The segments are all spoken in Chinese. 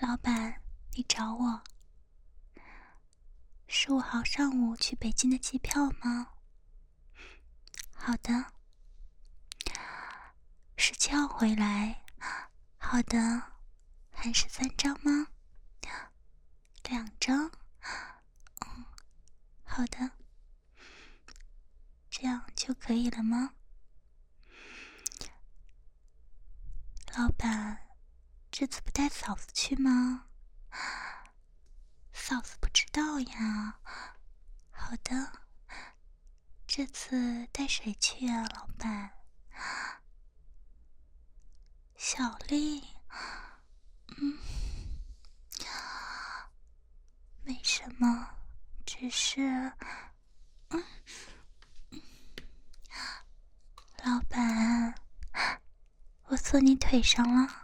老板，你找我？15号上午去北京的机票吗？好的。17号回来？好的。还是3张吗？2张？好的。这样就可以了吗？老板，这次不带嫂子去吗？嫂子不知道呀。好的。这次带谁去啊，老板？小丽。没什么，只是……老板，我坐你腿上了。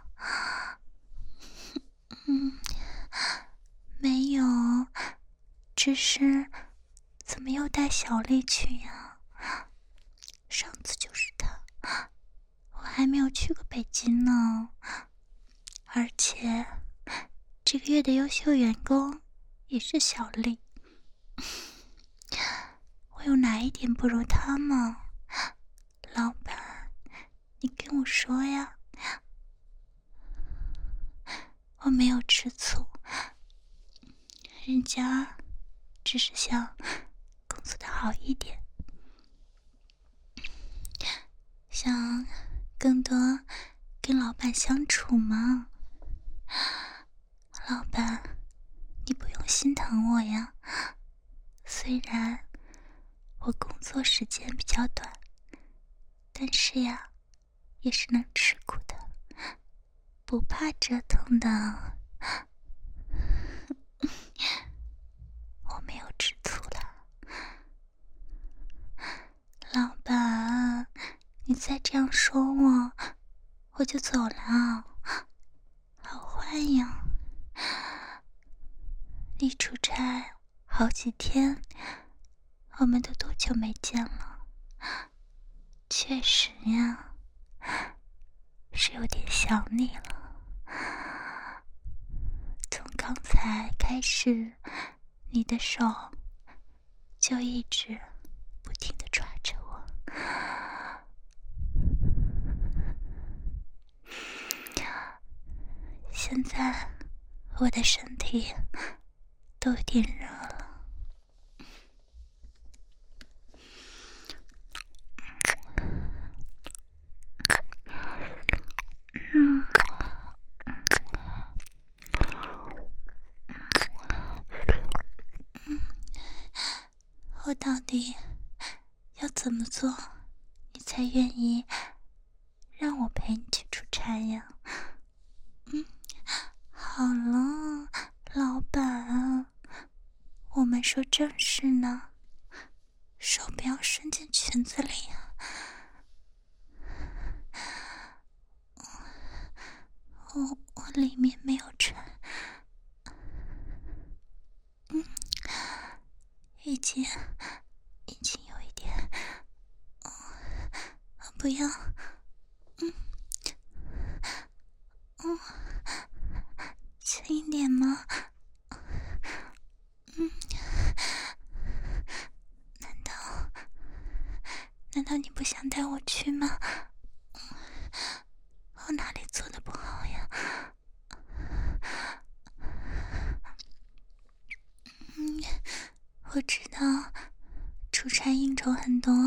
没有，只是怎么又带小丽去呀？上次就是她，我还没有去过北京呢。而且这个月的优秀员工也是小丽，我有哪一点不如她吗？老板，你跟我说呀。我没有吃醋，人家只是想工作的好一点，想更多跟老板相处嘛。老板，你不用心疼我呀。虽然我工作时间比较短，但是呀，也是能吃苦的，不怕折腾的。我没有吃醋了。老板，你再这样说我就走了。好坏呀。你出差好几天，我们都多久没见了？确实呀，是有点想你了。从刚才开始，你的手就一直不停地抓着我。现在我的身体都有点热了。我到底要怎么做，你才愿意让我陪你去出差呀？好了，老板，我们说正事呢，手不要伸进裙子里啊。我里面没有穿，已经有一点，不要，轻一点嘛。难道你不想带我去吗？我哪里做的不好呀？我知道出差应酬很多，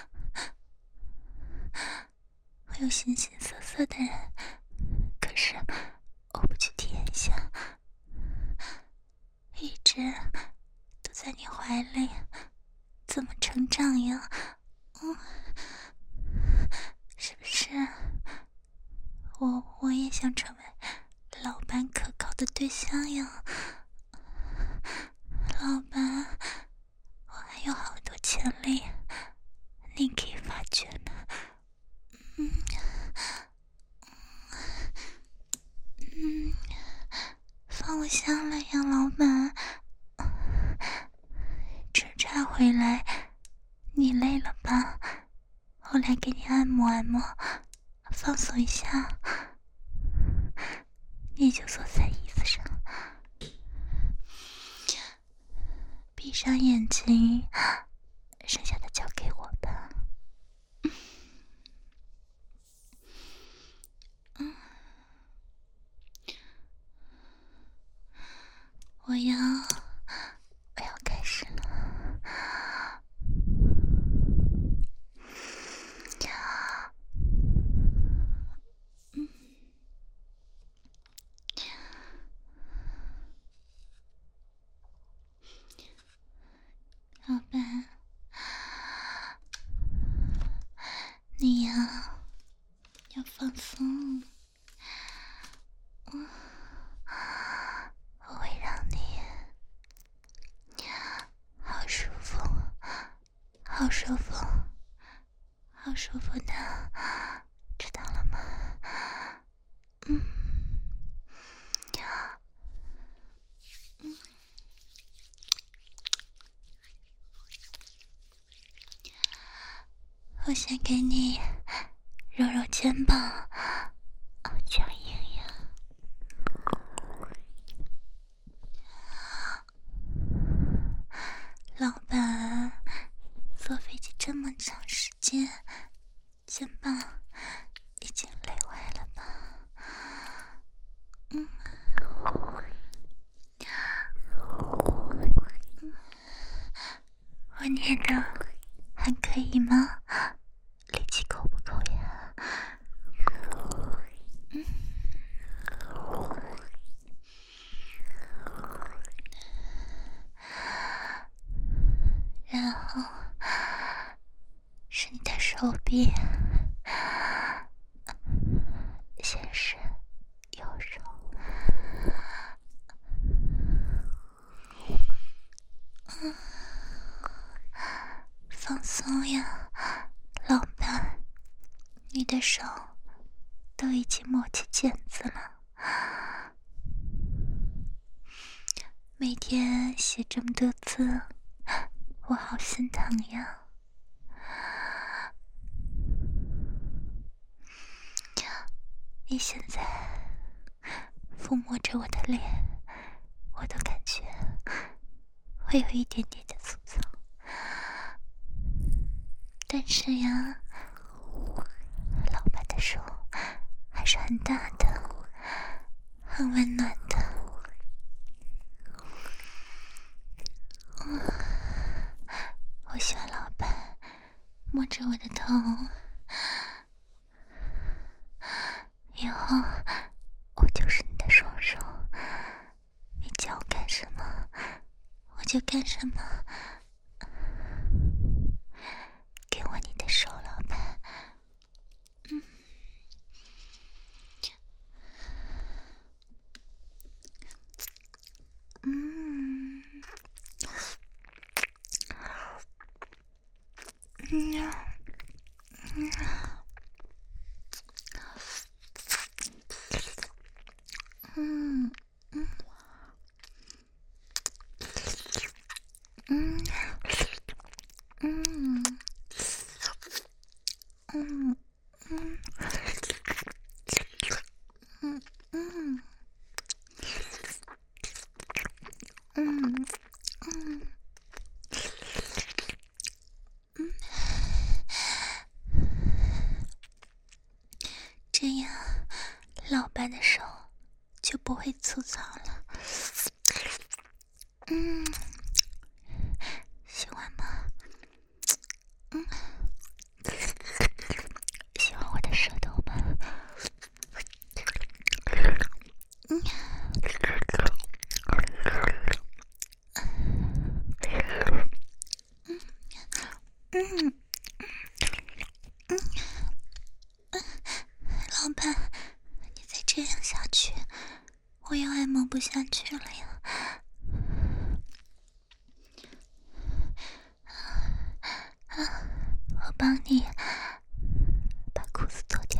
会有形形色色的人，可是我不去体验一下，一直都在你怀里，怎么成长呀？是不是我也想成为老板可靠的对象呀？老板，我还有好多潜力，你可以发掘呢。放我下来呀，老板。出差回来，你累了吧？我来给你按摩按摩，放松一下。你就坐在椅子上， 上眼睛，剩下的交给我吧。我要开始了。老板，你要放松，我会让你好舒服，好舒服，好舒服的，知道了吗？我先给你揉揉肩膀，僵硬呀。老板，坐飞机这么长时间，肩膀已经累坏了吧？我捏的还可以吗？力气够不够呀？然后是你的手臂，先是右手，放松呀，老板，你的手都已经磨起茧子了，每天写这么多字，我好心疼呀。你现在抚摸着我的脸，我都感觉会有一点点的粗糙，但是呀，老板的手还是很大的，很温暖的。我喜欢老板摸着我的头，以后我就是你的双手，你叫我干什么我就干什么。给我你的手，老板。这样老板的手就不会粗糙了。喜欢吗？喜欢我的舌头吗？老板，你再这样下去，我又爱摸不下去了呀。我帮你把裤子脱掉，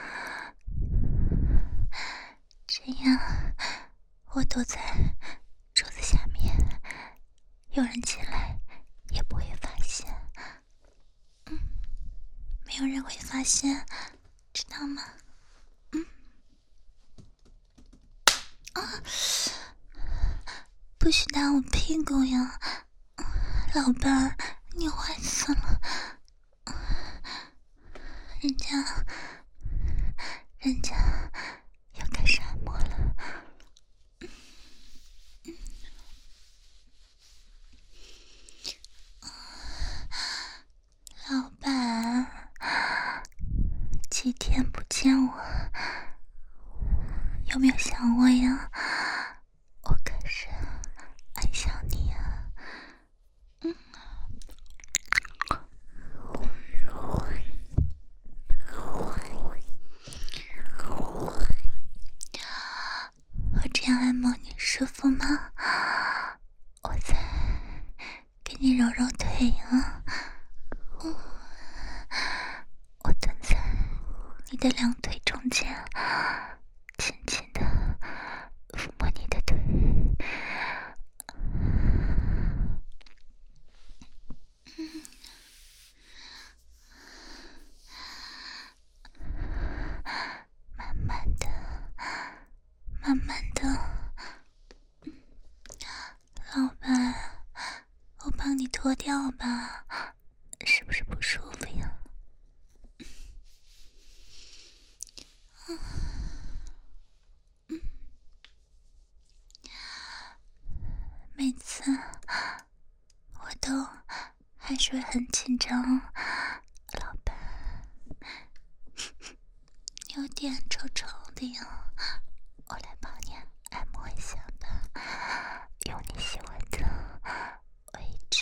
这样我躲在桌子下面，有人进来也不会发现。没有人会发现，知道吗？不许打我屁股呀！ 老板，你坏死了！人家要开始按摩了。老板，几天不见我，有没有想我呀？我可是爱上你啊！我这样按摩你舒服吗？我再给你揉揉腿啊！我蹲在你的两腿中间，轻轻地抚摸你的腿。慢慢的，老板，我帮你脱掉吧，是不是不舒服呀？每次我都还是会很紧张，老板，有点臭臭的呀。我来帮你按摩一下吧，用你喜欢的位置。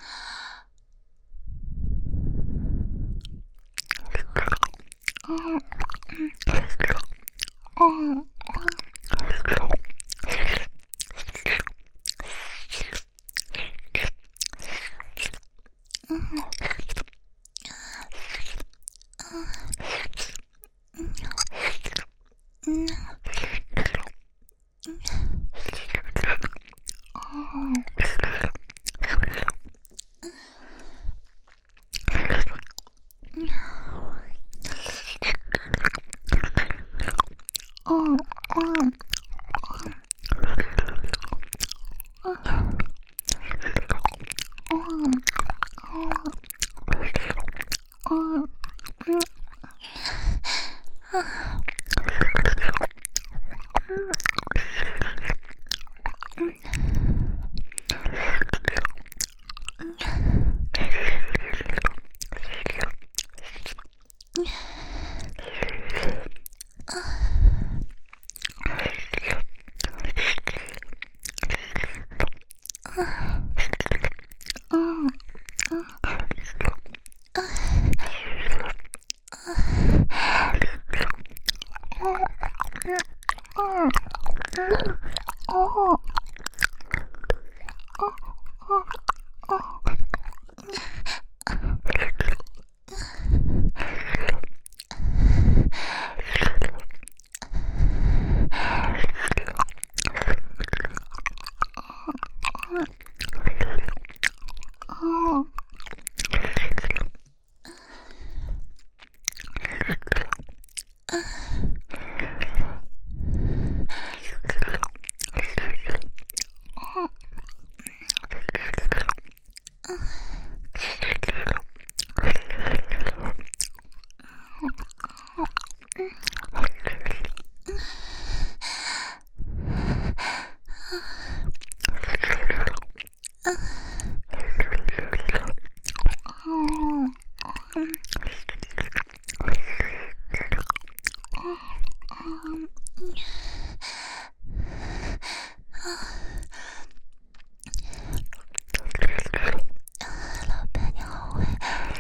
老板你好坏。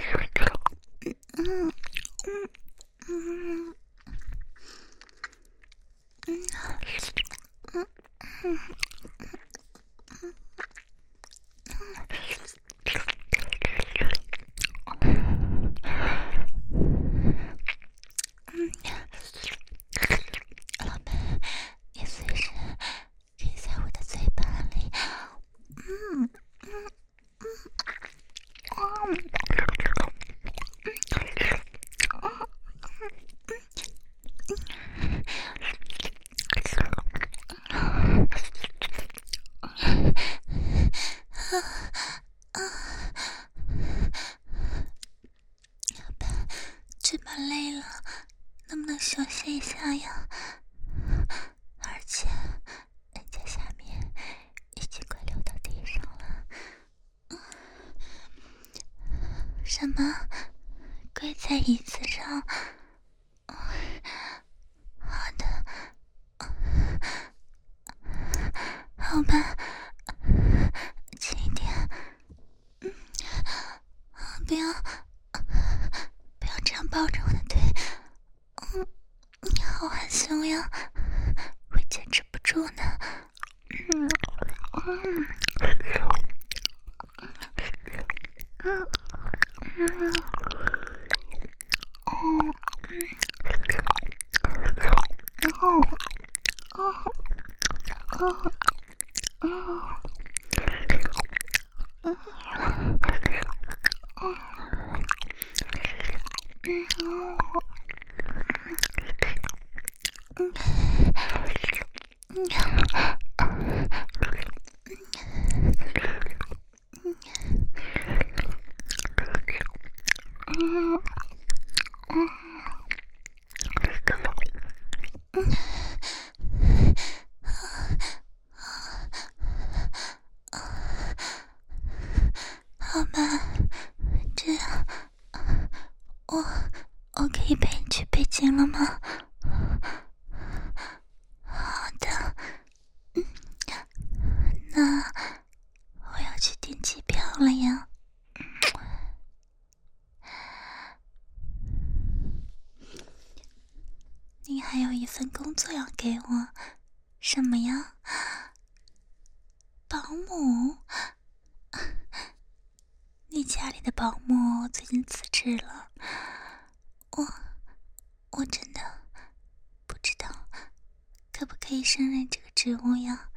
老板，你随时可以在我的嘴巴里。 大呀，而且人家下面已经快流到地上了。什么？跪在椅子上？好的，好吧，轻一点。不要这样抱着我的腿。好害羞呀，会坚持不住呢。好吧，这样我可以陪你去北京了吗？好的，那我要去订机票了呀。你还有一份工作要给我，什么呀？保姆？你家里的保姆最近辞职了，我真的不知道可不可以胜任这个职务呀？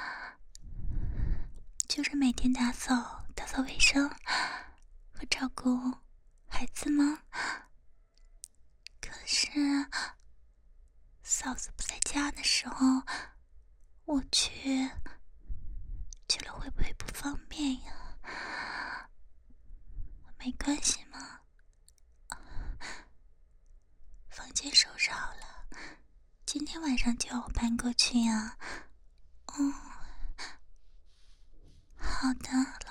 就是每天打扫卫生和照顾孩子吗？可是嫂子不在家的时候，我去了会不会不方便呀？没关系吗？房间收拾好了，今天晚上就要我搬过去呀。好的。